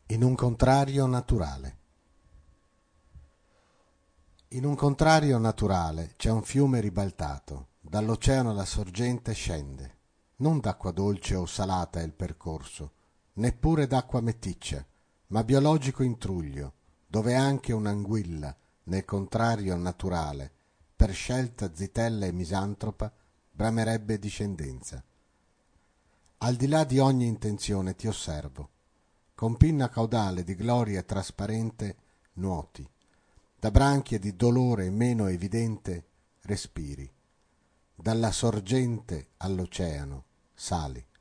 In un contrario naturale. In un contrario naturale c'è un fiume ribaltato, dall'oceano la sorgente scende. Non d'acqua dolce o salata è il percorso, neppure d'acqua meticcia, ma biologico intruglio, dove anche un'anguilla, nel contrario naturale, per scelta zitella e misantropa, bramerebbe discendenza. Al di là di ogni intenzione ti osservo. Con pinna caudale di gloria trasparente nuoti. Da branchie di dolore meno evidente respiri. Dalla sorgente all'oceano sali.